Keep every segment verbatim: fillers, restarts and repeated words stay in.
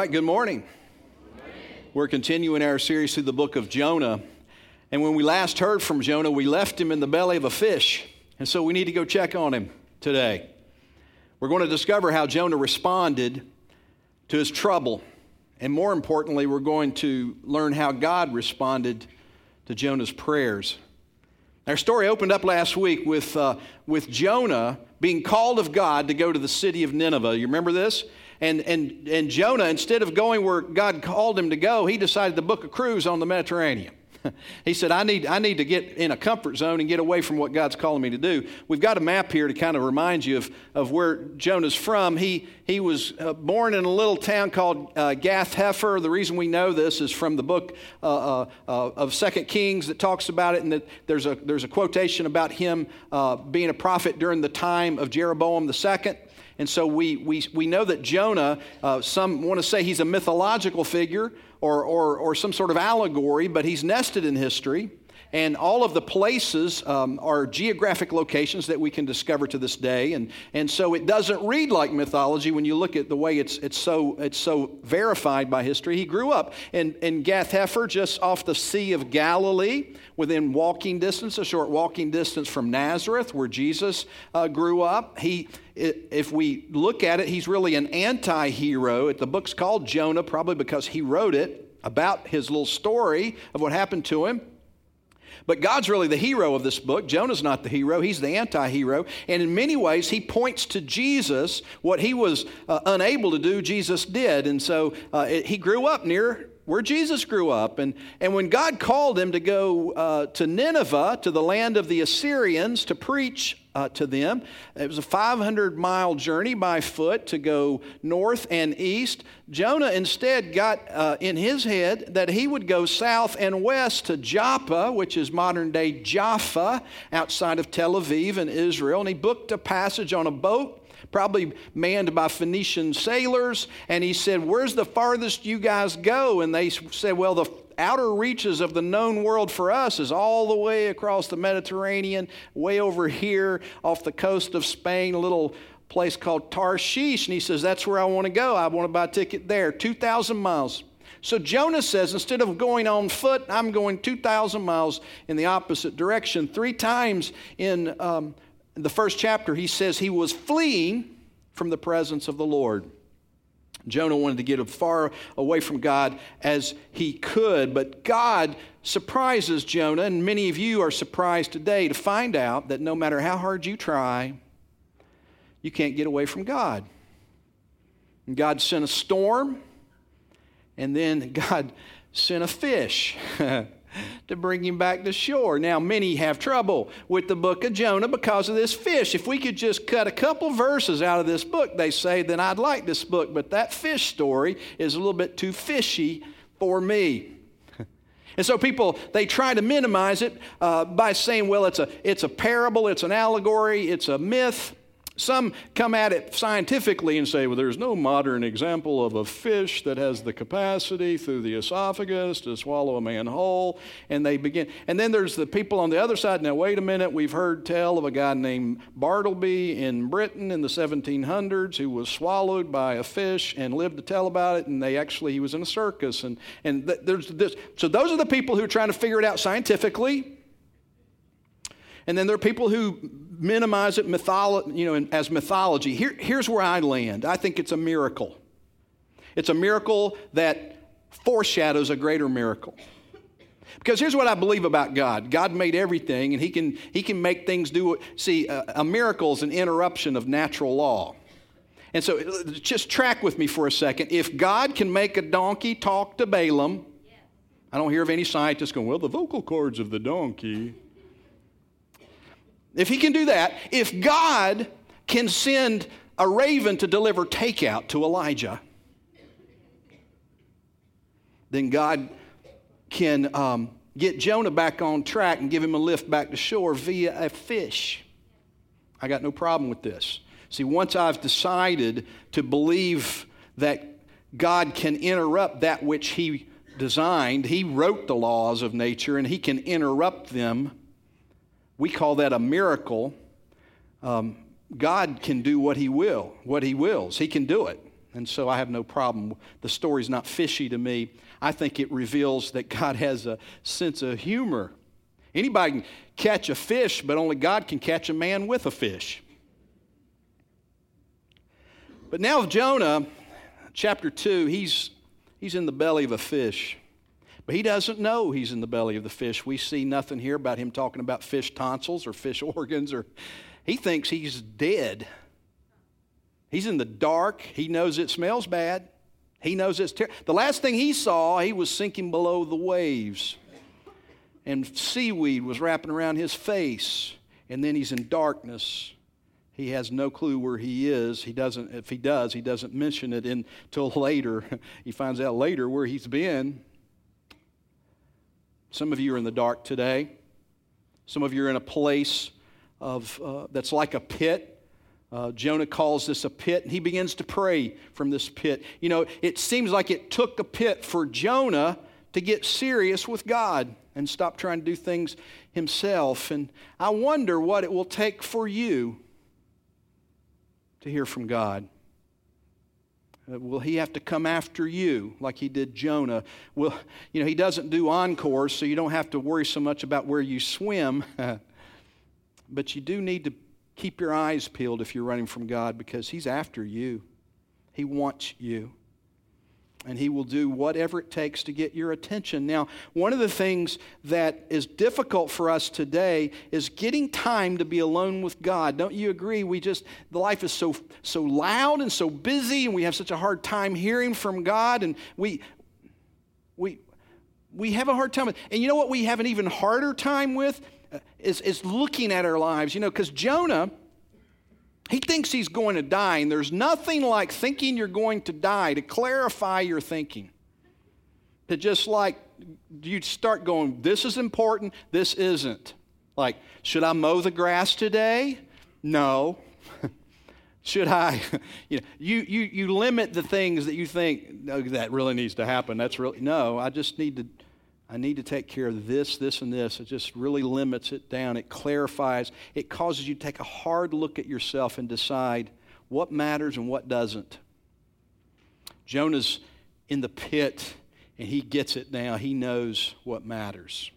right, good morning. Good morning. We're continuing our series through the book of Jonah. And when we last heard from Jonah, we left him in the belly of a fish. And so we need to go check on him today. We're going to discover how Jonah responded to his trouble. And more importantly, we're going to learn how God responded to Jonah's prayers. Our story opened up last week with, uh, with Jonah being called of God to go to the city of Nineveh. You remember this? And, and, and Jonah, instead of going where God called him to go, he decided to book a cruise on the Mediterranean. He said, I need, I need to get in a comfort zone and get away from what God's calling me to do. We've got a map here to kind of remind you of, of where Jonah's from. He, he was uh, born in a little town called uh, Gath-Hepher. The reason we know this is from the book uh, uh, uh, of Second Kings that talks about it, and that there's a, there's a quotation about him uh, being a prophet during the time of Jeroboam the Second. And so we we we know that Jonah, uh, some want to say he's a mythological figure or, or or some sort of allegory, but he's nested in history. And all of the places um, are geographic locations that we can discover to this day. And, and so it doesn't read like mythology when you look at the way it's it's so it's so verified by history. He grew up in, in Gath-Hepher, just off the Sea of Galilee, within walking distance, a short walking distance from Nazareth, where Jesus uh, grew up. He, if we look at it, he's really an anti-hero. The book's called Jonah, probably because he wrote it about his little story of what happened to him. But God's really the hero of this book. Jonah's not the hero. He's the anti-hero. And in many ways, he points to Jesus. What he was uh, unable to do, Jesus did. And so uh, it, he grew up near where Jesus grew up. And, and when God called him to go uh, to Nineveh, to the land of the Assyrians, to preach uh, to them, it was a five hundred mile journey by foot to go north and east. Jonah instead got uh, in his head that he would go south and west to Joppa, which is modern-day Jaffa, outside of Tel Aviv in Israel. And he booked a passage on a boat, probably manned by Phoenician sailors, and he said, where's the farthest you guys go? And they said, well, the outer reaches of the known world for us is all the way across the Mediterranean, way over here off the coast of Spain, a little place called Tarshish. And he says, that's where I want to go. I want to buy a ticket there, two thousand miles. So Jonah says, instead of going on foot, I'm going two thousand miles in the opposite direction. Three times in um, the first chapter, he says he was fleeing from the presence of the Lord. Jonah wanted to get as far away from God as he could, but God surprises Jonah, and many of you are surprised today to find out that no matter how hard you try, you can't get away from God. And God sent a storm, and then God sent a fish to bring him back to shore. Now, many have trouble with the book of Jonah because of this fish. If we could just cut a couple verses out of this book, they say, then I'd like this book. But that fish story is a little bit too fishy for me. And so people, they try to minimize it uh, by saying, well, it's a, it's a parable, it's an allegory, it's a myth. Some come at it scientifically and say, well, there's no modern example of a fish that has the capacity through the esophagus to swallow a man whole. And they begin. And then there's the people on the other side. Now, wait a minute. We've heard tell of a guy named Bartleby in Britain in the seventeen hundreds who was swallowed by a fish and lived to tell about it. And they actually, he was in a circus. And, and th- there's this. So those are the people who are trying to figure it out scientifically. And then there are people who minimize it mytholo- you know, as mythology. Here, here's where I land. I think it's a miracle. It's a miracle that foreshadows a greater miracle. Because here's what I believe about God. God made everything, and he can, he can make things do. See, a, a miracle is an interruption of natural law. And so just track with me for a second. If God can make a donkey talk to Balaam, I don't hear of any scientists going, well, the vocal cords of the donkey. If he can do that, if God can send a raven to deliver takeout to Elijah, then God can um, get Jonah back on track and give him a lift back to shore via a fish. I got no problem with this. See, once I've decided to believe that God can interrupt that which he designed, he wrote the laws of nature and he can interrupt them. We call that a miracle. Um, God can do what he will, what he wills. He can do it. And so I have no problem. The story's not fishy to me. I think it reveals that God has a sense of humor. Anybody can catch a fish, but only God can catch a man with a fish. But now Jonah, chapter two, he's, he's in the belly of a fish. But he doesn't know he's in the belly of the fish. We see nothing here about him talking about fish tonsils or fish organs. Or he thinks he's dead. He's in the dark. He knows it smells bad. He knows it's terrible. The last thing he saw, he was sinking below the waves. And seaweed was wrapping around his face. And then he's in darkness. He has no clue where he is. He doesn't, if he does, he doesn't mention it until later. He finds out later where he's been. Some of you are in the dark today. Some of you are in a place of uh, that's like a pit. Uh, Jonah calls this a pit, and he begins to pray from this pit. You know, it seems like it took a pit for Jonah to get serious with God and stop trying to do things himself. And I wonder what it will take for you to hear from God. Uh, will he have to come after you like he did Jonah? Well, you know, he doesn't do encores, so you don't have to worry so much about where you swim. But you do need to keep your eyes peeled if you're running from God, because he's after you. He wants you. And he will do whatever it takes to get your attention. Now, one of the things that is difficult for us today is getting time to be alone with God. Don't you agree? We just, the life is so so loud and so busy, and we have such a hard time hearing from God, and we we we have a hard time with. And you know what we have an even harder time with? Uh, is, is looking at our lives. You know, because Jonah, he thinks he's going to die, and there's nothing like thinking you're going to die to clarify your thinking. To just like, you start going, this is important, this isn't. Like, should I mow the grass today? No. Should I? You know, you, you, you limit the things that you think, no, that really needs to happen. That's really, no, I just need to, I need to take care of this, this, and this. It just really limits it down. It clarifies. It causes you to take a hard look at yourself and decide what matters and what doesn't. Jonah's in the pit, and he gets it now. He knows what matters.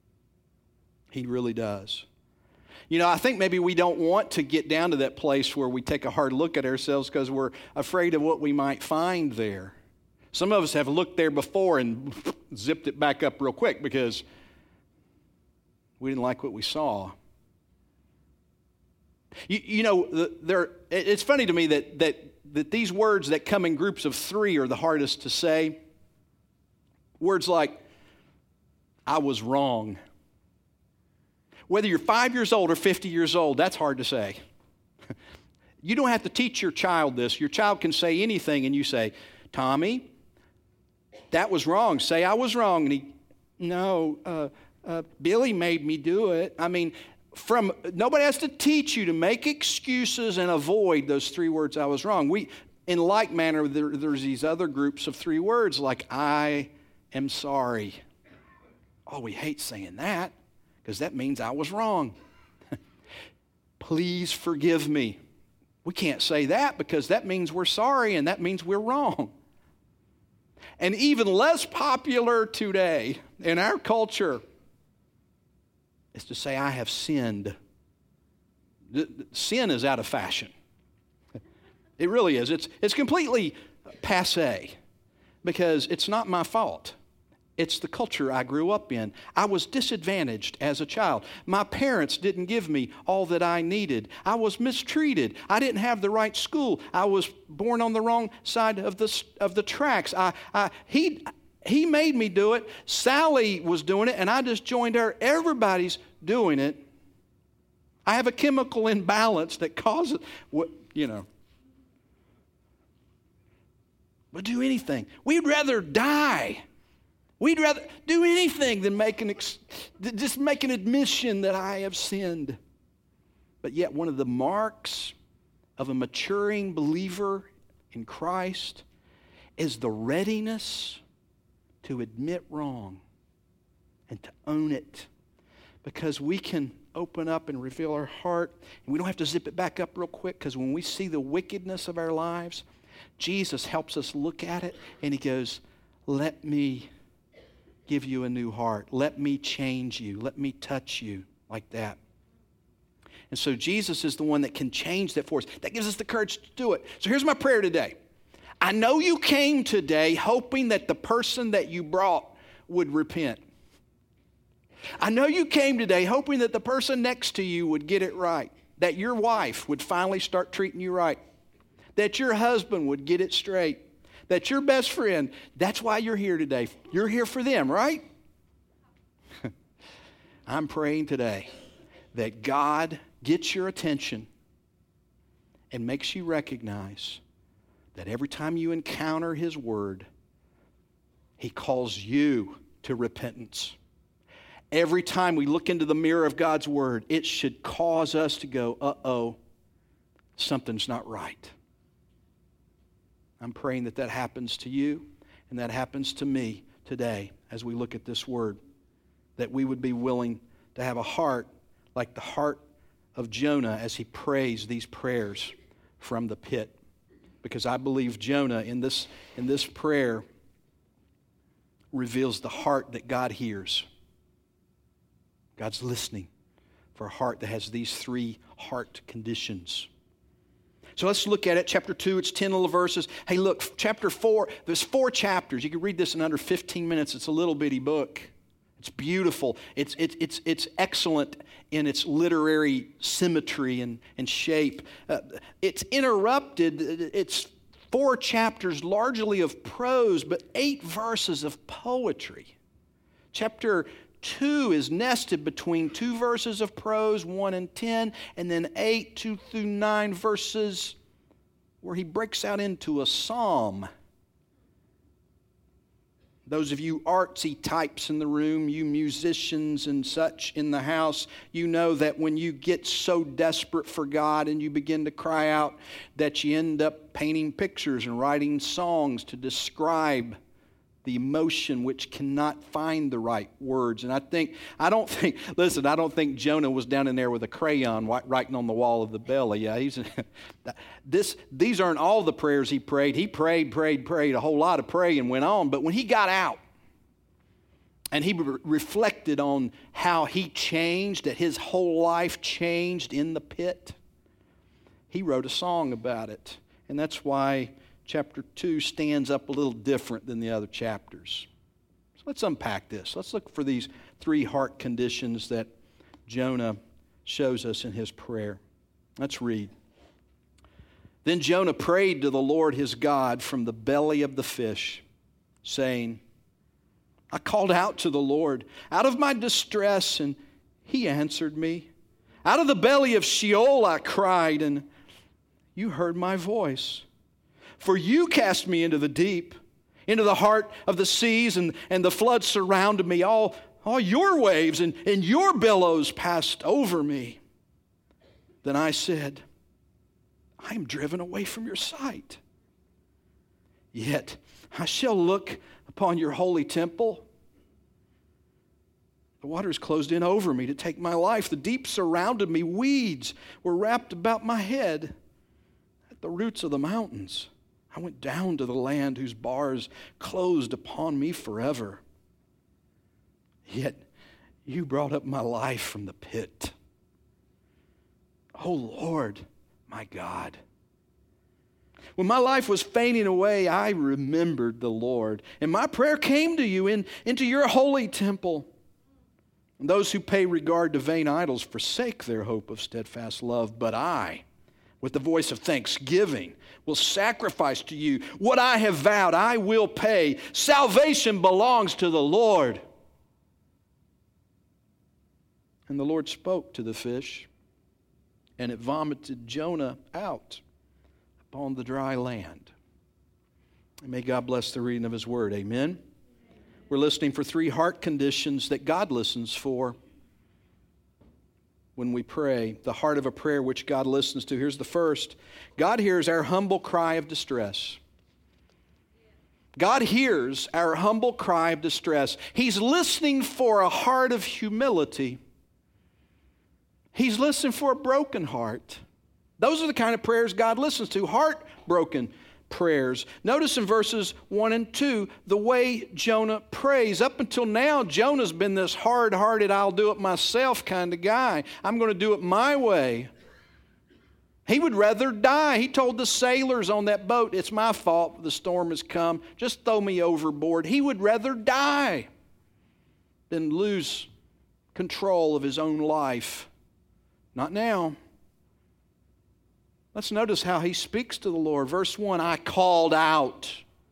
He really does. You know, I think maybe we don't want to get down to that place where we take a hard look at ourselves because we're afraid of what we might find there. Some of us have looked there before and zipped it back up real quick because we didn't like what we saw. You, you know, there. It's funny to me that, that, that these words that come in groups of three are the hardest to say. Words like, I was wrong. Whether you're five years old or fifty years old, that's hard to say. You don't have to teach your child this. Your child can say anything, and you say, Tommy, that was wrong. Say, I was wrong. And he, no, uh, uh, Billy made me do it. I mean, from nobody has to teach you to make excuses and avoid those three words, I was wrong. We, in like manner, there, there's these other groups of three words like, I am sorry. Oh, we hate saying that because that means I was wrong. Please forgive me. We can't say that because that means we're sorry and that means we're wrong. And even less popular today in our culture is to say, I have sinned. Sin is out of fashion. It really is. It's, it's completely passé because it's not my fault. It's the culture I grew up in. I was disadvantaged as a child. My parents didn't give me all that I needed. I was mistreated. I didn't have the right school. I was born on the wrong side of the, of the tracks. I, I, he, he made me do it. Sally was doing it, and I just joined her. Everybody's doing it. I have a chemical imbalance that causes, what you know. We'll do anything. We'd rather die. We'd rather do anything than make an ex- just make an admission that I have sinned. But yet one of the marks of a maturing believer in Christ is the readiness to admit wrong and to own it. Because we can open up and reveal our heart, and we don't have to zip it back up real quick, because when we see the wickedness of our lives, Jesus helps us look at it, and he goes, let me give you a new heart. Let me change you. Let me touch you like that. And so Jesus is the one that can change that for us. That gives us the courage to do it. So here's my prayer today. I know you came today hoping that the person that you brought would repent. I know you came today hoping that the person next to you would get it right, that your wife would finally start treating you right, that your husband would get it straight, that your best friend, that's why you're here today. You're here for them, right? I'm praying today that God gets your attention and makes you recognize that every time you encounter his word, he calls you to repentance. Every time we look into the mirror of God's word, it should cause us to go, uh-oh, something's not right. I'm praying that that happens to you and that happens to me today as we look at this word, that we would be willing to have a heart like the heart of Jonah as he prays these prayers from the pit. Because I believe Jonah in this, in this prayer reveals the heart that God hears. God's listening for a heart that has these three heart conditions. So let's look at it. Chapter two, it's ten little verses. Hey, look, chapter four, there's four chapters. You can read this in under fifteen minutes. It's a little bitty book. It's beautiful. It's, it's, it's, it's excellent in its literary symmetry and, and shape. Uh, it's interrupted. It's four chapters largely of prose, but eight verses of poetry. Chapter two is nested between two verses of prose, one and ten, and then eight, two through nine verses where he breaks out into a psalm. Those of you artsy types in the room, you musicians and such in the house, you know that when you get so desperate for God and you begin to cry out that you end up painting pictures and writing songs to describe the emotion which cannot find the right words. And I think, I don't think, listen, I don't think Jonah was down in there with a crayon writing on the wall of the belly. Yeah, he's, this, these aren't all the prayers he prayed. He prayed, prayed, prayed, a whole lot of praying and went on. But when he got out and he re- reflected on how he changed, that his whole life changed in the pit, he wrote a song about it. And that's why chapter two stands up a little different than the other chapters. So let's unpack this. Let's look for these three heart conditions that Jonah shows us in his prayer. Let's read. Then Jonah prayed to the Lord his God from the belly of the fish, saying, I called out to the Lord out of my distress, and he answered me. Out of the belly of Sheol I cried, and you heard my voice. For you cast me into the deep, into the heart of the seas, and, and the floods surrounded me. All, all your waves and, and your billows passed over me. Then I said, I am driven away from your sight. Yet I shall look upon your holy temple. The waters closed in over me to take my life. The deep surrounded me. Weeds were wrapped about my head. At the roots of the mountains I went down to the land whose bars closed upon me forever. Yet you brought up my life from the pit. O Lord, my God. When my life was fading away, I remembered the Lord, and my prayer came to you in, into your holy temple. And those who pay regard to vain idols forsake their hope of steadfast love, but I, with the voice of thanksgiving, will sacrifice to you what I have vowed. I will pay. Salvation belongs to the Lord. And the Lord spoke to the fish, and it vomited Jonah out upon the dry land. And may God bless the reading of his word. Amen. We're listening for three heart conditions that God listens for when we pray, the heart of a prayer which God listens to. Here's the first. God hears our humble cry of distress. God hears our humble cry of distress. He's listening for a heart of humility. He's listening for a broken heart. Those are the kind of prayers God listens to, heartbroken prayers. Notice in verses one and two the way Jonah prays. Up until now, Jonah's been this hard-hearted, I'll do it myself kind of guy. I'm going to do it my way. He would rather die. He told the sailors on that boat, it's my fault the storm has come. Just throw me overboard. He would rather die than lose control of his own life. Not now. Let's notice how he speaks to the Lord. Verse one, I called out.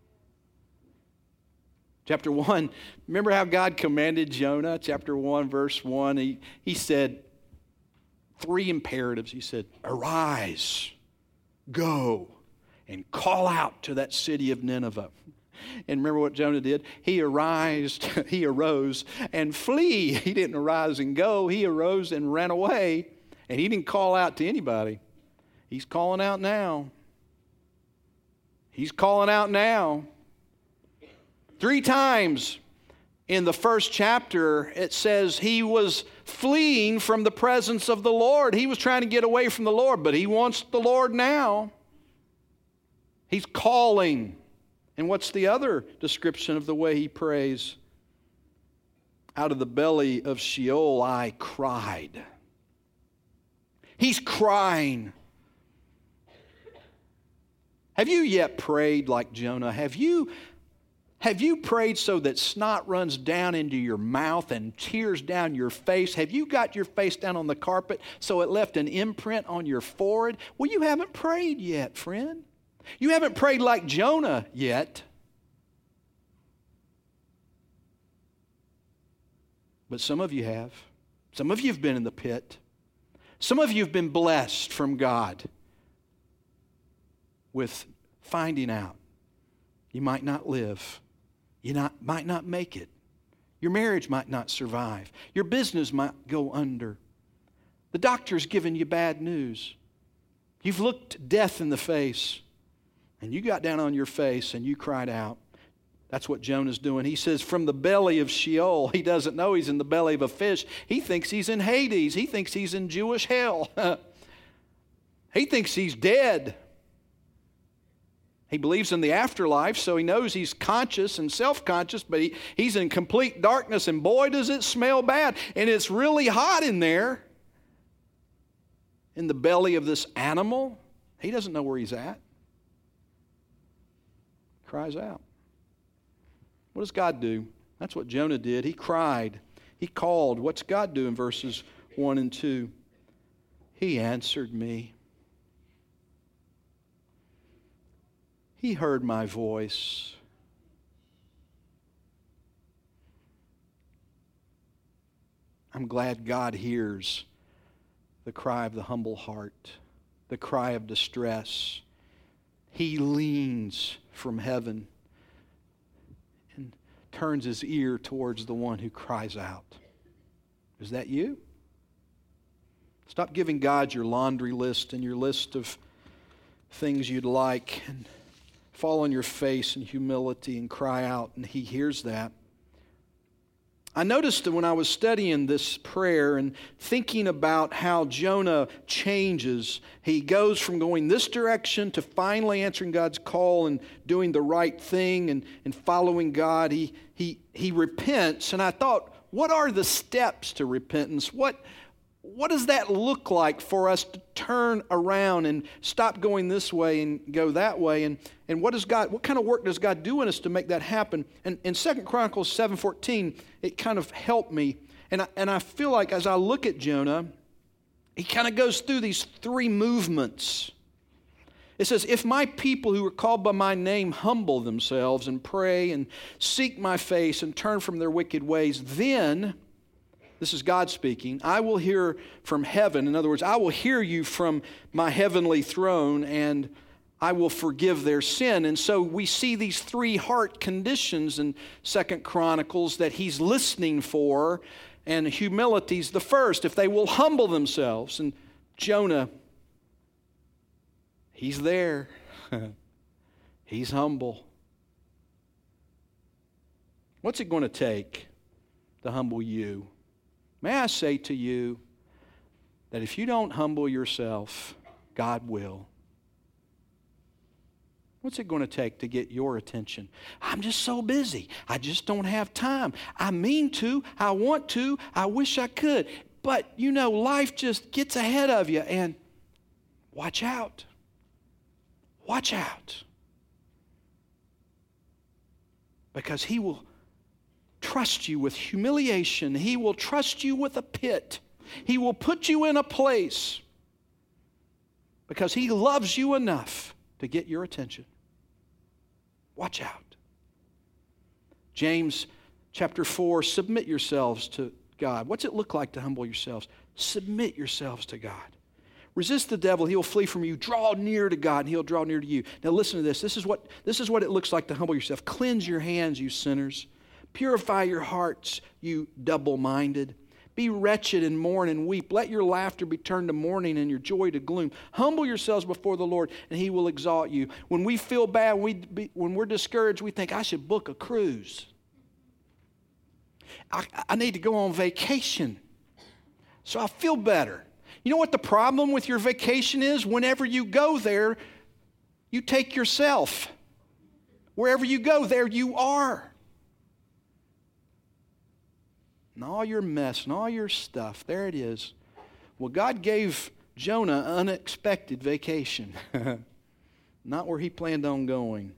Chapter one, remember how God commanded Jonah? Chapter one, verse one, he, he said three imperatives. He said, arise, go, and call out to that city of Nineveh. And remember what Jonah did? He arose, he arose and flee. He didn't arise and go. He arose and ran away. And he didn't call out to anybody. He's calling out now. He's calling out now. Three times in the first chapter, it says he was fleeing from the presence of the Lord. He was trying to get away from the Lord, but he wants the Lord now. He's calling. And what's the other description of the way he prays? Out of the belly of Sheol I cried. He's crying. Have you yet prayed like Jonah? Have you, have you prayed so that snot runs down into your mouth and tears down your face? Have you got your face down on the carpet so it left an imprint on your forehead? Well, you haven't prayed yet, friend. You haven't prayed like Jonah yet. But some of you have. Some of you have been in the pit. Some of you have been blessed from God with finding out you might not live. You not, might not make it. Your marriage might not survive. Your business might go under. The doctor's given you bad news. You've looked death in the face. And you got down on your face and you cried out. That's what Jonah's doing. He says, from the belly of Sheol. He doesn't know he's in the belly of a fish. He thinks he's in Hades. He thinks he's in Jewish hell. He thinks he's dead. He believes in the afterlife, so he knows he's conscious and self-conscious, but he, he's in complete darkness, and boy, does it smell bad. And it's really hot in there, in the belly of this animal. He doesn't know where he's at. Cries out. What does God do? That's what Jonah did. He cried. He called. What's God do in verses one and two? He answered me. He heard my voice. I'm glad God hears the cry of the humble heart, the cry of distress. He leans from heaven and turns his ear towards the one who cries out. Is that you? Stop giving God your laundry list and your list of things you'd like, and fall on your face in humility and cry out, and he hears that. I noticed that when I was studying this prayer and thinking about how Jonah changes, he goes from going this direction to finally answering God's call and doing the right thing and, and following God. He, he, he repents, and I thought, what are the steps to repentance? What, what does that look like for us to turn around and stop going this way and go that way? And, and what does God, what kind of work does God do in us to make that happen? And in Second Chronicles seven fourteen, it kind of helped me. And I, and I feel like as I look at Jonah, he kind of goes through these three movements. It says, if my people who are called by my name humble themselves and pray and seek my face and turn from their wicked ways, then, this is God speaking, I will hear from heaven. In other words, I will hear you from my heavenly throne, and I will forgive their sin. And so we see these three heart conditions in Second Chronicles that he's listening for, and humility's the first. If they will humble themselves. And Jonah, he's there. He's humble. What's it going to take to humble you? May I say to you that if you don't humble yourself, God will. What's it going to take to get your attention? I'm just so busy. I just don't have time. I mean to. I want to. I wish I could. But, you know, life just gets ahead of you. And watch out. Watch out. Because He will trust you with humiliation. He will trust you with a pit. He will put you in a place because He loves you enough to get your attention. Watch out. James chapter four, submit yourselves to God. What's it look like to humble yourselves? Submit yourselves to God. Resist the devil, he will flee from you. Draw near to God, and He'll draw near to you. Now listen to this. This is what, this is what it looks like to humble yourself. Cleanse your hands, you sinners. Purify your hearts, you double-minded. Be wretched and mourn and weep. Let your laughter be turned to mourning and your joy to gloom. Humble yourselves before the Lord, and He will exalt you. When we feel bad, when, we be, when we're discouraged, we think, I should book a cruise. I, I need to go on vacation so I feel better. You know what the problem with your vacation is? Whenever you go there, you take yourself. Wherever you go, there you are. And all your mess and all your stuff, there it is. Well, God gave Jonah an unexpected vacation. Not where he planned on going.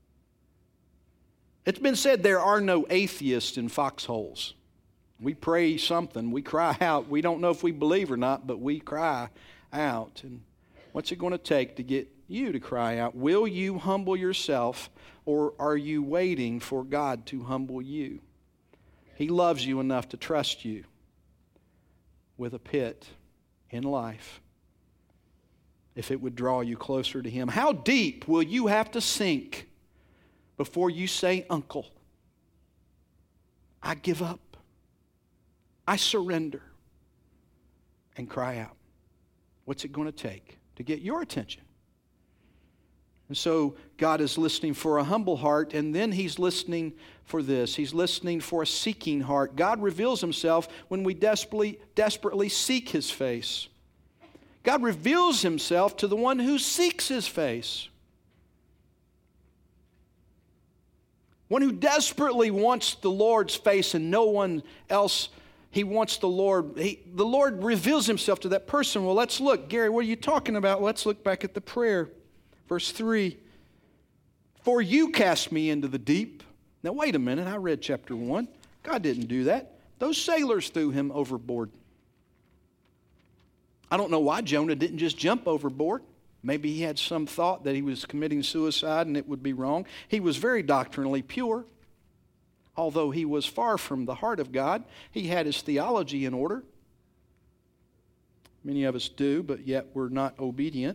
It's been said there are no atheists in foxholes. We pray something, we cry out. We don't know if we believe or not, but we cry out. And what's it going to take to get you to cry out? Will you humble yourself, or are you waiting for God to humble you? He loves you enough to trust you with a pit in life if it would draw you closer to Him. How deep will you have to sink before you say, Uncle, I give up, I surrender, and cry out? What's it going to take to get your attention? And so God is listening for a humble heart, and then He's listening for this. He's listening for a seeking heart. God reveals Himself when we desperately, desperately seek His face. God reveals Himself to the one who seeks His face. One who desperately wants the Lord's face and no one else. He wants the Lord. He, the Lord reveals Himself to that person. Well, let's look. Gary, what are you talking about? Let's look back at the prayer. Verse three, for you cast me into the deep. Now wait a minute, I read chapter one. God didn't do that. Those sailors threw him overboard. I don't know why Jonah didn't just jump overboard. Maybe he had some thought that he was committing suicide and it would be wrong. He was very doctrinally pure. Although he was far from the heart of God, he had his theology in order. Many of us do, but yet we're not obedient.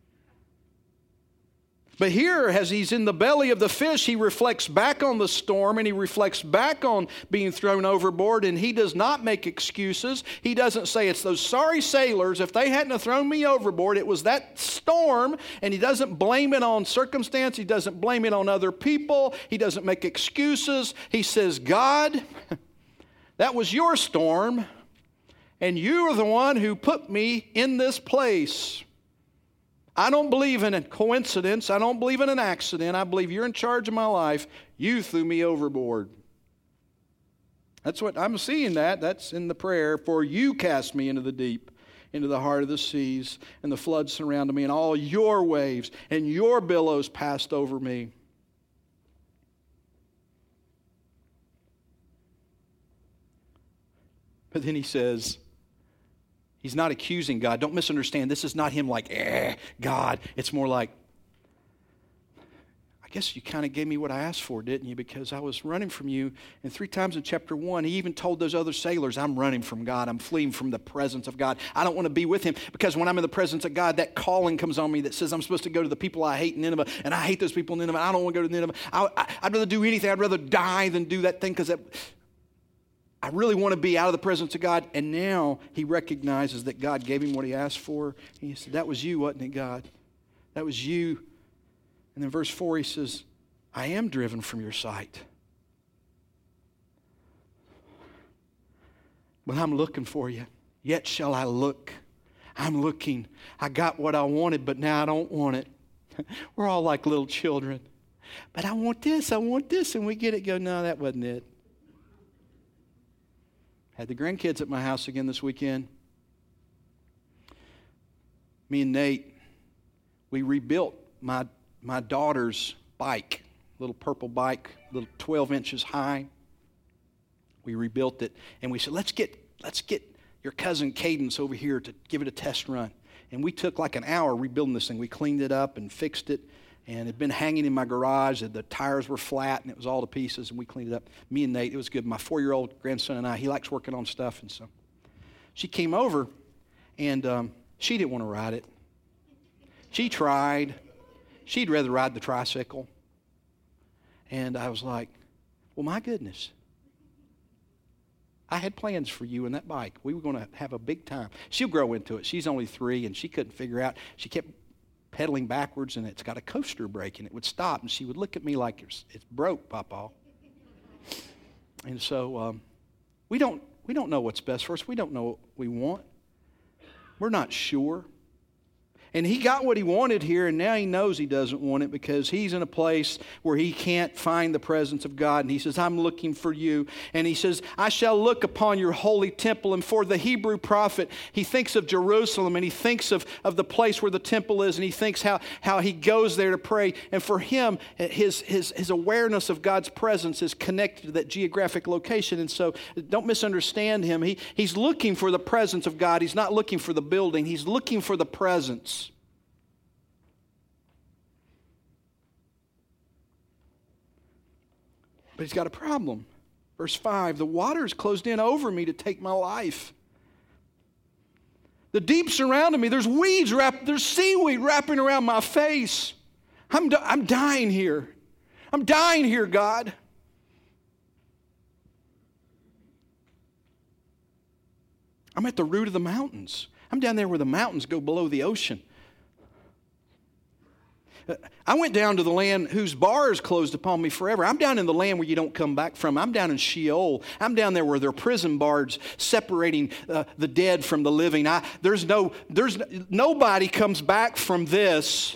But here, as he's in the belly of the fish, he reflects back on the storm and he reflects back on being thrown overboard, and he does not make excuses. He doesn't say, it's those sorry sailors. If they hadn't have thrown me overboard, it was that storm. And he doesn't blame it on circumstance. He doesn't blame it on other people. He doesn't make excuses. He says, God, that was your storm, and you are the one who put me in this place. I don't believe in a coincidence. I don't believe in an accident. I believe you're in charge of my life. You threw me overboard. That's what I'm seeing that. That's in the prayer. For you cast me into the deep, into the heart of the seas, and the floods surrounded me, and all your waves and your billows passed over me. But then he says, he's not accusing God. Don't misunderstand. This is not him like, eh, God. It's more like, I guess you kind of gave me what I asked for, didn't you? Because I was running from you. And three times in chapter one, he even told those other sailors, I'm running from God. I'm fleeing from the presence of God. I don't want to be with Him, because when I'm in the presence of God, that calling comes on me that says I'm supposed to go to the people I hate in Nineveh. And I hate those people in Nineveh. I don't want to go to Nineveh. I, I, I'd rather do anything. I'd rather die than do that thing, because I really want to be out of the presence of God. And now he recognizes that God gave him what he asked for. And he said, that was you, wasn't it, God? That was you. And then verse four, he says, I am driven from your sight. But I'm looking for you. Yet shall I look. I'm looking. I got what I wanted, but now I don't want it. We're all like little children. But I want this, I want this, and we get it, go, no, that wasn't it. Had the grandkids at my house again this weekend. Me and Nate, we rebuilt my my daughter's bike, little purple bike, little twelve inches high. We rebuilt it, and we said, let's get let's get your cousin Cadence over here to give it a test run. And we took like an hour rebuilding this thing. We cleaned it up and fixed it, and it had been hanging in my garage. The tires were flat, and it was all to pieces, and we cleaned it up. Me and Nate, it was good. My four-year-old grandson and I, he likes working on stuff, and so she came over, and um, she didn't want to ride it. She tried. She'd rather ride the tricycle. And I was like, well, my goodness. I had plans for you and that bike. We were going to have a big time. She'll grow into it. She's only three, and she couldn't figure out. She kept pedaling backwards, and it's got a coaster brake, and it would stop, and she would look at me like, it's, it's broke, Papa. And so um, we don't we don't know what's best for us. We don't know what we want. We're not sure. And he got what he wanted here, and now he knows he doesn't want it because he's in a place where he can't find the presence of God. And he says, I'm looking for you. And he says, I shall look upon your holy temple. And for the Hebrew prophet, he thinks of Jerusalem, and he thinks of, of the place where the temple is, and he thinks how, how he goes there to pray. And for him, his, his, his awareness of God's presence is connected to that geographic location. And so don't misunderstand him. He, he's looking for the presence of God. He's not looking for the building. He's looking for the presence. But he's got a problem. Verse five, the waters closed in over me to take my life. The deep surrounded me. There's weeds wrapped, there's seaweed wrapping around my face. I'm, I'm dying here. I'm dying here, God. I'm at the root of the mountains. I'm down there where the mountains go below the ocean. I went down to the land whose bars closed upon me forever. I'm down in the land where you don't come back from. I'm down in Sheol. I'm down there where there are prison bars separating uh, the dead from the living. I, there's no, there's nobody comes back from this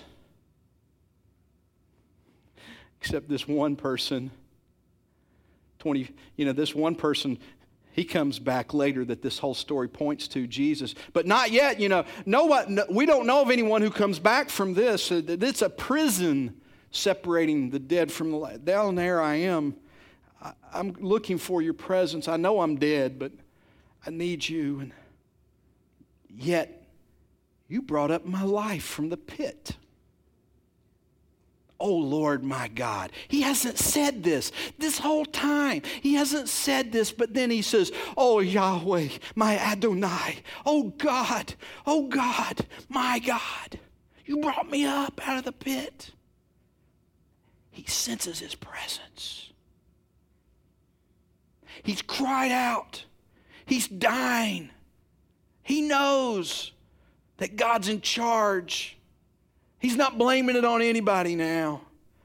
except this one person. Twenty, you know, this one person. He comes back later that this whole story points to, Jesus. But not yet, you know. No one, no, we don't know of anyone who comes back from this. It's a prison separating the dead from the living. Down there I am. I, I'm looking for your presence. I know I'm dead, but I need you. And yet, you brought up my life from the pit. Oh, Lord, my God. He hasn't said this this whole time. He hasn't said this, but then he says, oh, Yahweh, my Adonai. Oh, God. Oh, God, my God. You brought me up out of the pit. He senses his presence. He's cried out. He's dying. He knows that God's in charge. He's not blaming it on anybody now.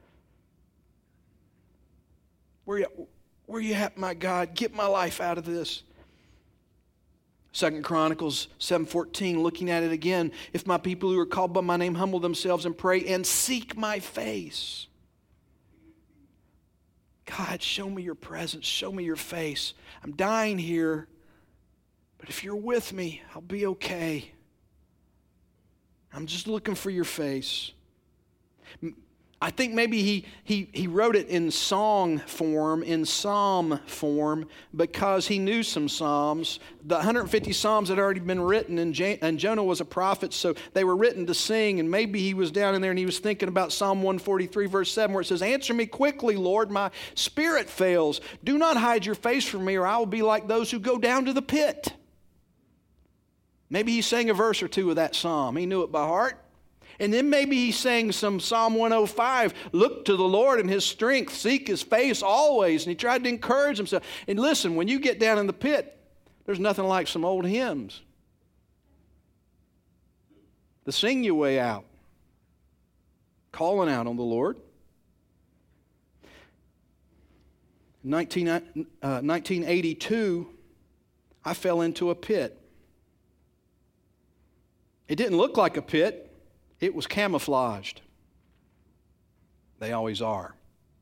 Where you, where you at, my God? Get my life out of this. Second Chronicles seven fourteen, looking at it again. If my people who are called by my name humble themselves and pray and seek my face. God, show me your presence. Show me your face. I'm dying here, but if you're with me, I'll be okay. I'm just looking for your face. I think maybe he, he, he wrote it in song form, in psalm form, because he knew some psalms. The one hundred fifty psalms had already been written, and, J- and Jonah was a prophet, so they were written to sing, and maybe he was down in there and he was thinking about Psalm one forty-three, verse seven, where it says, answer me quickly, Lord, my spirit fails. Do not hide your face from me, or I will be like those who go down to the pit. Maybe he sang a verse or two of that psalm. He knew it by heart. And then maybe he sang some Psalm one oh five, look to the Lord and his strength, seek his face always. And he tried to encourage himself. And listen, when you get down in the pit, there's nothing like some old hymns to sing your way out, calling out on the Lord. nineteen, uh, nineteen eighty-two, I fell into a pit. It didn't look like a pit. It was camouflaged. They always are.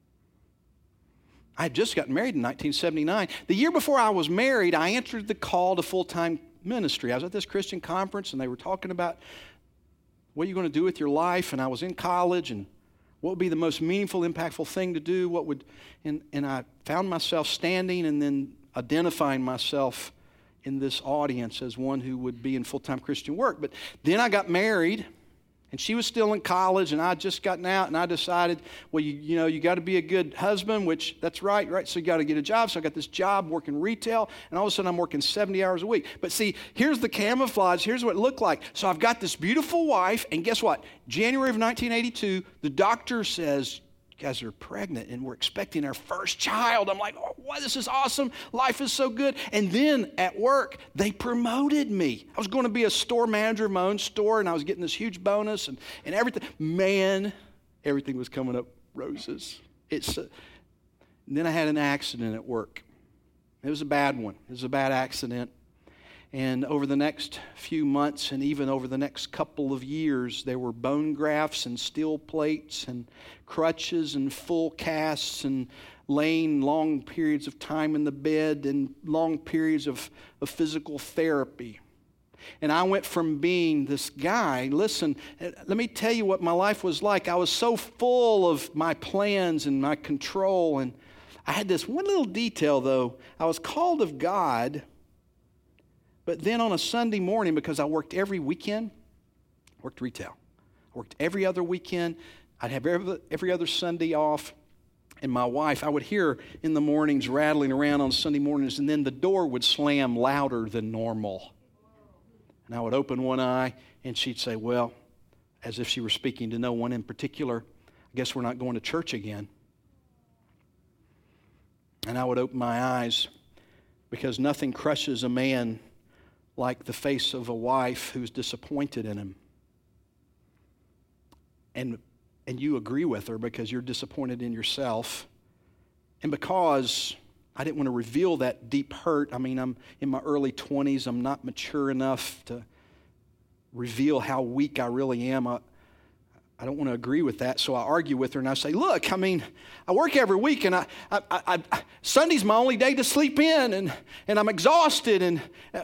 I had just gotten married in nineteen seventy-nine. The year before I was married, I answered the call to full-time ministry. I was at this Christian conference, and they were talking about what are you going to do with your life, and I was in college, and what would be the most meaningful, impactful thing to do? What would, and, and I found myself standing and then identifying myself in this audience as one who would be in full-time Christian work. But then I got married, and she was still in college, and I had just gotten out, and I decided, well, you, you know, you got to be a good husband, which that's right, right? So you got to get a job. So I got this job working retail, and all of a sudden I'm working seventy hours a week. But see, here's the camouflage. Here's what it looked like. So I've got this beautiful wife, and guess what? January of nineteen eighty-two, the doctor says, you guys are pregnant, and we're expecting our first child. I'm like, oh, wow, this is awesome. Life is so good. And then at work, they promoted me. I was going to be a store manager of my own store, and I was getting this huge bonus and, and everything. Man, everything was coming up roses. It's, uh, and then I had an accident at work. It was a bad one. It was a bad accident. And over the next few months and even over the next couple of years, there were bone grafts and steel plates and crutches and full casts and laying long periods of time in the bed and long periods of, of physical therapy. And I went from being this guy, listen, let me tell you what my life was like. I was so full of my plans and my control. And I had this one little detail, though. I was called of God. But then on a Sunday morning, because I worked every weekend, I worked retail. I worked every other weekend. I'd have every, every other Sunday off. And my wife, I would hear in the mornings rattling around on Sunday mornings, and then the door would slam louder than normal. And I would open one eye, and she'd say, well, as if she were speaking to no one in particular, I guess we're not going to church again. And I would open my eyes, because nothing crushes a man like the face of a wife who's disappointed in him. And, and you agree with her because you're disappointed in yourself. And because I didn't want to reveal that deep hurt. I mean, I'm in my early twenties. I'm not mature enough to reveal how weak I really am. I, I don't want to agree with that, so I argue with her and I say, look, I mean, I work every week, and I, I, I, I Sunday's my only day to sleep in, and, and I'm exhausted, and... Uh,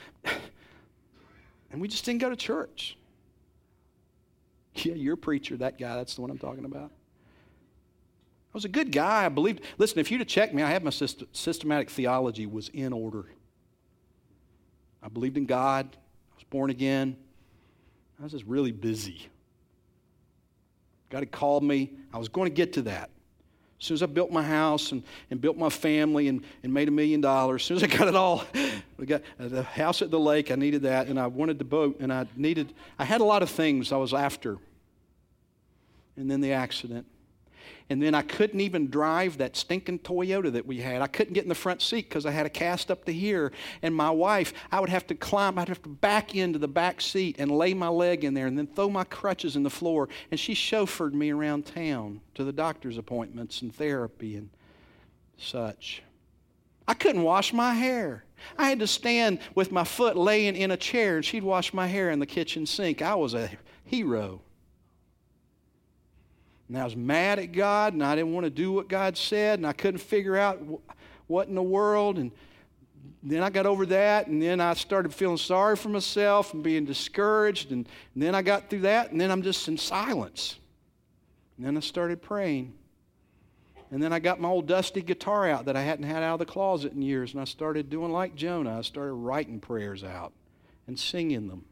And we just didn't go to church. Yeah, you're a preacher, that guy, that's the one I'm talking about. I was a good guy, I believed. Listen, if you'd have checked me, I had my syst- systematic theology was in order. I believed in God. I was born again. I was just really busy. God had called me. I was going to get to that. As soon as I built my house and, and built my family and, and made a million dollars, as soon as I got it all, we got the house at the lake, I needed that, and I wanted the boat, and I needed, I had a lot of things I was after. And then the accident. And then I couldn't even drive that stinking Toyota that we had. I couldn't get in the front seat because I had a cast up to here. And my wife, I would have to climb, I'd have to back into the back seat and lay my leg in there and then throw my crutches in the floor. And she chauffeured me around town to the doctor's appointments and therapy and such. I couldn't wash my hair. I had to stand with my foot laying in a chair, and she'd wash my hair in the kitchen sink. I was a hero. And I was mad at God, and I didn't want to do what God said, and I couldn't figure out what in the world. And then I got over that, and then I started feeling sorry for myself and being discouraged. And, and then I got through that, and then I'm just in silence. And then I started praying. And then I got my old dusty guitar out that I hadn't had out of the closet in years, and I started doing like Jonah. I started writing prayers out and singing them.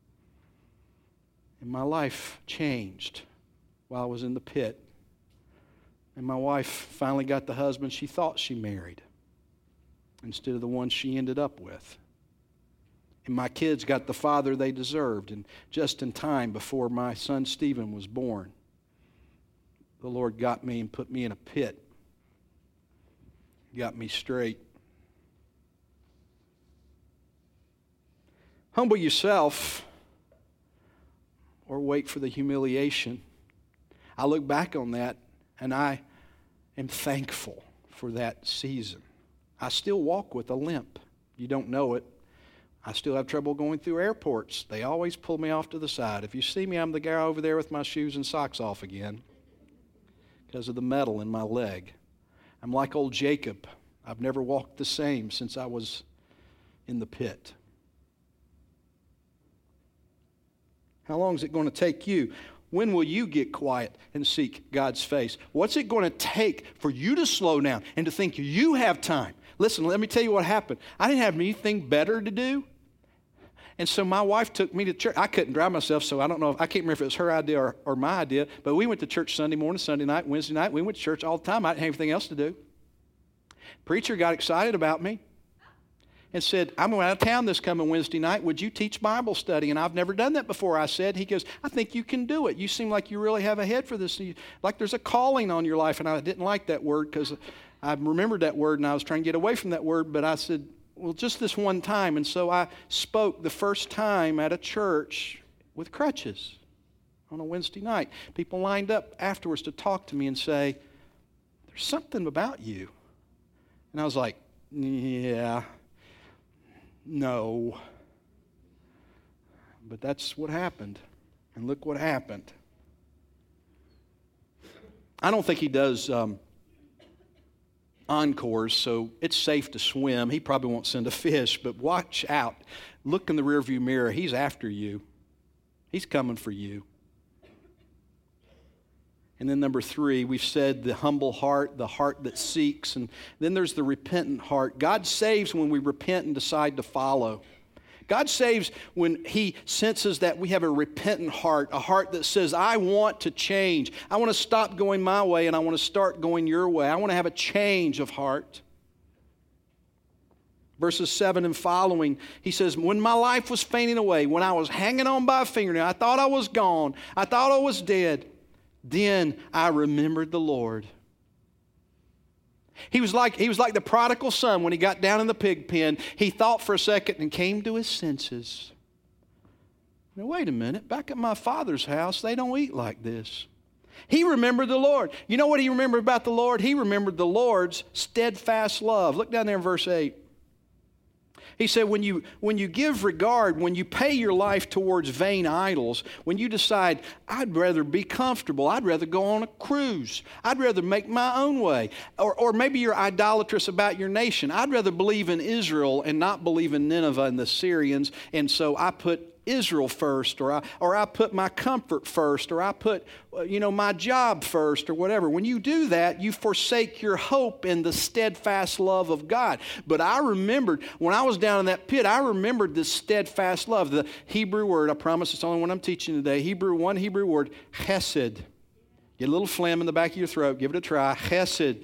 And my life changed while I was in the pit. And my wife finally got the husband she thought she married instead of the one she ended up with. And my kids got the father they deserved. And just in time before my son Stephen was born, the Lord got me and put me in a pit. Got me straight. Humble yourself or wait for the humiliation. I look back on that, and I am thankful for that season. I still walk with a limp. You don't know it. I still have trouble going through airports. They always pull me off to the side. If you see me, I'm the guy over there with my shoes and socks off again. because of the metal in my leg. I'm like old Jacob. I've never walked the same since I was in the pit. How long is it going to take you? When will you get quiet and seek God's face? What's it going to take for you to slow down and to think you have time? Listen, let me tell you what happened. I didn't have anything better to do. And so my wife took me to church. I couldn't drive myself, so I don't know. If, I can't remember if it was her idea or, or my idea. But we went to church Sunday morning, Sunday night, Wednesday night. We went to church all the time. I didn't have anything else to do. Preacher got excited about me and said, I'm out of town this coming Wednesday night. Would you teach Bible study? And I've never done that before, I said. He goes, I think you can do it. You seem like you really have a head for this. Like there's a calling on your life. And I didn't like that word because I remembered that word and I was trying to get away from that word. But I said, well, just this one time. And so I spoke the first time at a church with crutches on a Wednesday night. People lined up afterwards to talk to me and say, there's something about you. And I was like, yeah, no. But that's what happened. And look what happened. I don't think he does um, encores, so it's safe to swim. He probably won't send a fish, but watch out. Look in the rearview mirror. He's after you. He's coming for you. And then number three, we've said the humble heart, the heart that seeks. And then there's the repentant heart. God saves when we repent and decide to follow. God saves when He senses that we have a repentant heart, a heart that says, I want to change. I want to stop going my way and I want to start going your way. I want to have a change of heart. Verses seven and following, he says, when my life was fading away, when I was hanging on by a fingernail, I thought I was gone, I thought I was dead, then I remembered the Lord. He was like he was like the prodigal son when he got down in the pig pen. He thought for a second and came to his senses. Now, wait a minute. Back at my father's house, they don't eat like this. He remembered the Lord. You know what he remembered about the Lord? He remembered the Lord's steadfast love. Look down there in verse eight. He said, when you, when you give regard, when you pay your life towards vain idols, when you decide, I'd rather be comfortable, I'd rather go on a cruise, I'd rather make my own way, or, or maybe you're idolatrous about your nation. I'd rather believe in Israel and not believe in Nineveh and the Syrians, and so I put Israel first, or I, or I put my comfort first, or I put, you know, my job first, or whatever. When you do that, you forsake your hope in the steadfast love of God. But I remembered, when I was down in that pit, I remembered this steadfast love. The Hebrew word, I promise it's the only one I'm teaching today, Hebrew, one Hebrew word, chesed. Get a little phlegm in the back of your throat, give it a try, chesed.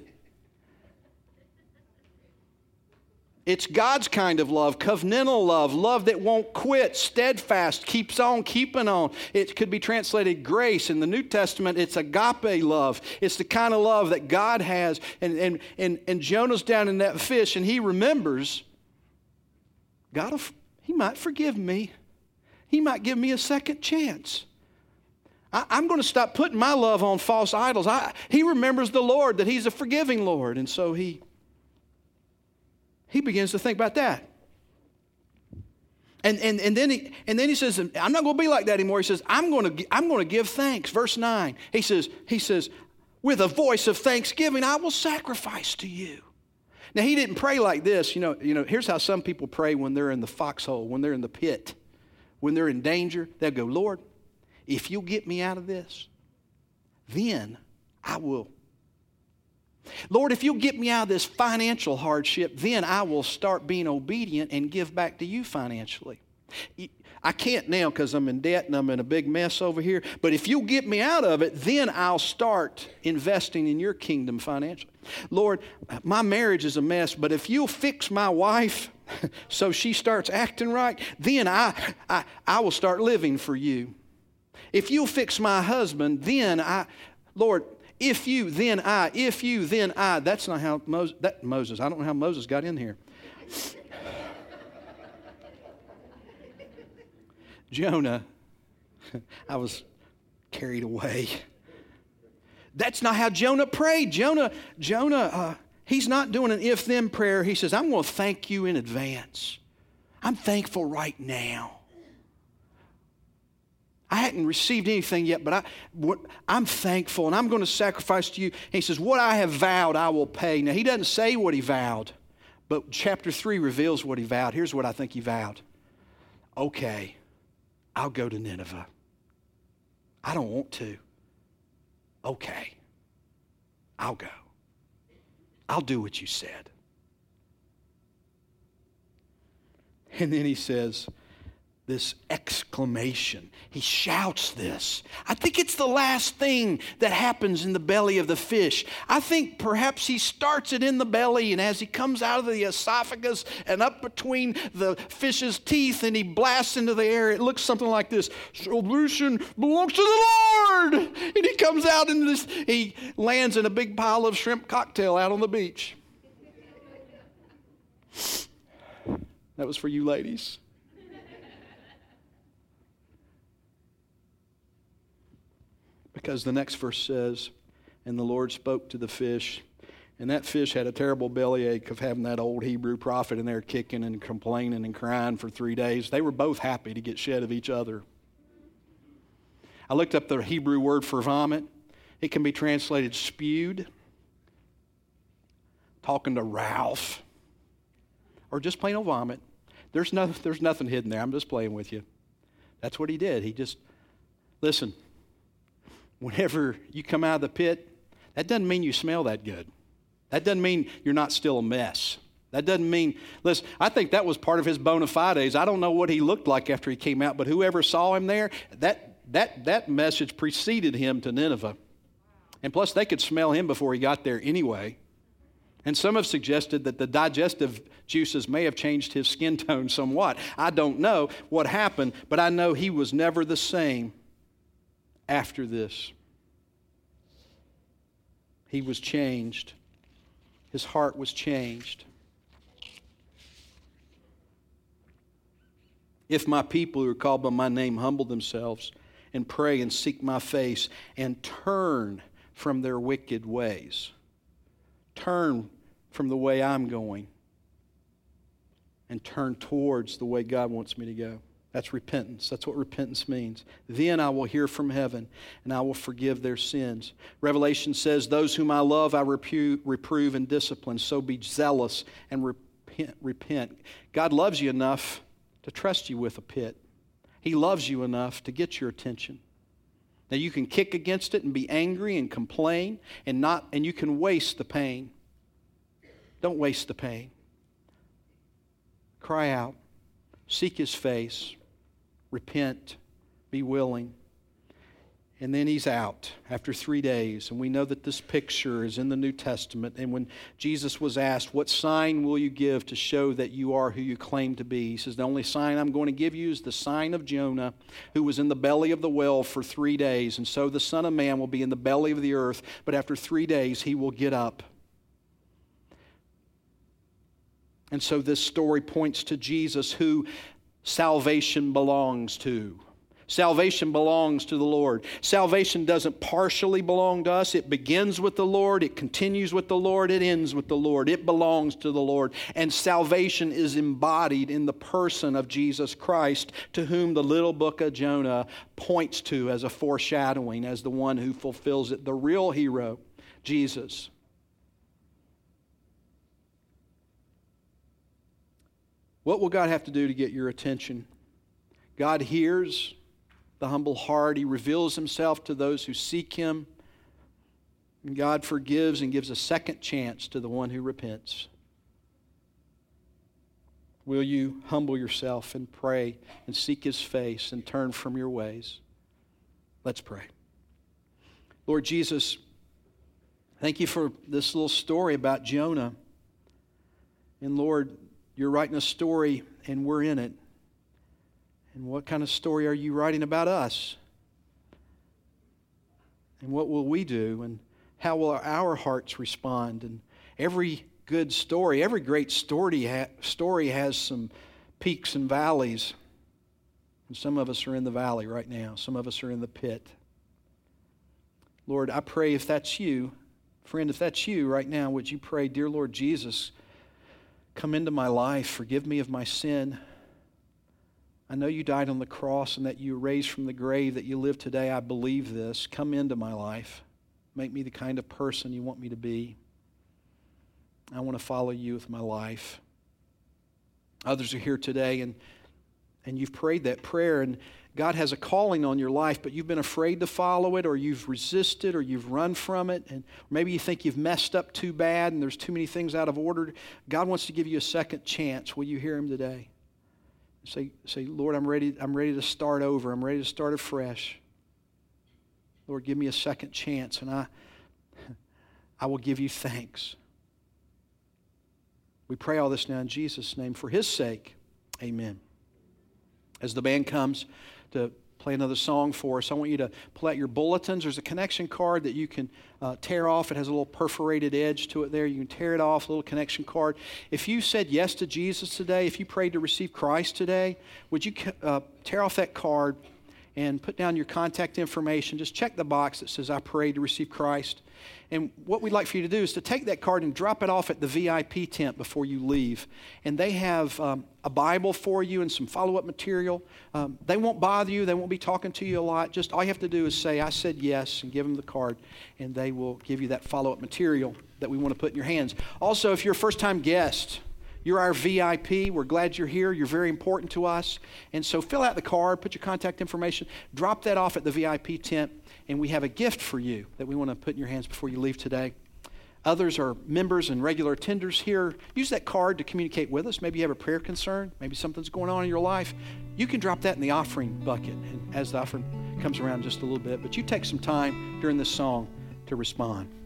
It's God's kind of love, covenantal love, love that won't quit, steadfast, keeps on keeping on. It could be translated grace. In the New Testament, it's agape love. It's the kind of love that God has. And, and, and, and Jonah's down in that fish, and he remembers, God, will, He might forgive me. He might give me a second chance. I, I'm going to stop putting my love on false idols. I, he remembers the Lord, that He's a forgiving Lord, and so he... He begins to think about that. And, and, and, then he, and then he says, I'm not going to be like that anymore. He says, I'm going to, I'm going to give thanks. Verse nine, he says, he says, with a voice of thanksgiving, I will sacrifice to you. Now, he didn't pray like this. You know, you know, here's how some people pray when they're in the foxhole, when they're in the pit, when they're in danger. They'll go, Lord, if you'll get me out of this, then I will. Lord, if you'll get me out of this financial hardship, then I will start being obedient and give back to you financially. I can't now because I'm in debt and I'm in a big mess over here. But if you'll get me out of it, then I'll start investing in your kingdom financially. Lord, my marriage is a mess, but if you'll fix my wife so she starts acting right, then I, I, I will start living for you. If you'll fix my husband, then I, Lord, if you, then I, if you, then I. That's not how Moses, that Moses, I don't know how Moses got in here. Jonah, I was carried away. That's not how Jonah prayed. Jonah, Jonah, uh, he's not doing an if-then prayer. He says, I'm going to thank you in advance. I'm thankful right now. I hadn't received anything yet, but I, what, I'm thankful, and I'm going to sacrifice to you. And he says, what I have vowed, I will pay. Now, he doesn't say what he vowed, but chapter three reveals what he vowed. Here's what I think he vowed. Okay, I'll go to Nineveh. I don't want to. Okay, I'll go. I'll do what you said. And then he says this exclamation. He shouts this. I think it's the last thing that happens in the belly of the fish. I think perhaps he starts it in the belly, and as he comes out of the esophagus and up between the fish's teeth and he blasts into the air, it looks something like this. Salvation belongs to the Lord. And he comes out and this, he lands in a big pile of shrimp cocktail out on the beach. That was for you ladies. Because the next verse says, and the Lord spoke to the fish, and that fish had a terrible bellyache of having that old Hebrew prophet in there kicking and complaining and crying for three days. They were both happy to get shed of each other. I looked up the Hebrew word for vomit. It can be translated spewed, talking to Ralph, or just plain old vomit. There's no, there's nothing hidden there. I'm just playing with you. That's what he did. He just, listen, whenever you come out of the pit, that doesn't mean you smell that good. That doesn't mean you're not still a mess. That doesn't mean, listen, I think that was part of his bona fides. I don't know what he looked like after he came out, but whoever saw him there, that, that, that message preceded him to Nineveh. And plus, they could smell him before he got there anyway. And some have suggested that the digestive juices may have changed his skin tone somewhat. I don't know what happened, but I know he was never the same after this. He was changed. His heart was changed. If my people who are called by my name humble themselves and pray and seek my face and turn from their wicked ways, turn from the way I'm going and turn towards the way God wants me to go. That's repentance. That's what repentance means. Then I will hear from heaven, and I will forgive their sins. Revelation says, those whom I love I repu- reprove and discipline, so be zealous and repent, repent. God loves you enough to trust you with a pit. He loves you enough to get your attention. Now you can kick against it and be angry and complain, and not, and you can waste the pain. Don't waste the pain. Cry out. Seek His face. Repent. Be willing. And then He's out after three days. And we know that this picture is in the New Testament. And when Jesus was asked, what sign will you give to show that you are who you claim to be? He says, the only sign I'm going to give you is the sign of Jonah, who was in the belly of the whale for three days. And so the Son of Man will be in the belly of the earth. But after three days, He will get up. And so this story points to Jesus, who salvation belongs to. Salvation belongs to the Lord. Salvation doesn't partially belong to us. It begins with the Lord. It continues with the Lord. It ends with the Lord. It belongs to the Lord. And salvation is embodied in the person of Jesus Christ, to whom the little book of Jonah points to as a foreshadowing, as the one who fulfills it, the real hero, Jesus. What will God have to do to get your attention? God hears the humble heart. He reveals Himself to those who seek Him. And God forgives and gives a second chance to the one who repents. Will you humble yourself and pray and seek His face and turn from your ways? Let's pray. Lord Jesus, thank You for this little story about Jonah. And Lord, You're writing a story and we're in it. And what kind of story are You writing about us? And what will we do? And how will our hearts respond? And every good story, every great story, ha- story has some peaks and valleys. And some of us are in the valley right now. Some of us are in the pit. Lord, I pray if that's You, friend, if that's you right now, would you pray, dear Lord Jesus, come into my life, forgive me of my sin. I know you died on the cross and that you raised from the grave, that you live today. I believe this. Come into my life. Make me the kind of person you want me to be. I want to follow you with my life. Others are here today and, and you've prayed that prayer and God has a calling on your life, but you've been afraid to follow it, or you've resisted, or you've run from it, and maybe you think you've messed up too bad and there's too many things out of order. God wants to give you a second chance. Will you hear Him today? Say, say, Lord, I'm ready, I'm ready to start over. I'm ready to start afresh. Lord, give me a second chance, and I, I will give you thanks. We pray all this now in Jesus' name. For His sake, amen. As the band comes to play another song for us, I want you to pull out your bulletins. There's a connection card that you can uh, tear off. It has a little perforated edge to it there. You can tear it off, a little connection card. If you said yes to Jesus today, if you prayed to receive Christ today, would you uh, tear off that card and put down your contact information? Just check the box that says, I prayed to receive Christ. And what we'd like for you to do is to take that card and drop it off at the V I P tent before you leave. And they have um, a Bible for you and some follow-up material. Um, they won't bother you. They won't be talking to you a lot. Just all you have to do is say, I said yes, and give them the card. And they will give you that follow-up material that we want to put in your hands. Also, if you're a first-time guest, you're our V I P. We're glad you're here. You're very important to us. And so fill out the card, put your contact information, drop that off at the V I P tent, and we have a gift for you that we want to put in your hands before you leave today. Others are members and regular attenders here. Use that card to communicate with us. Maybe you have a prayer concern. Maybe something's going on in your life. You can drop that in the offering bucket and as the offering comes around just a little bit. But you take some time during this song to respond.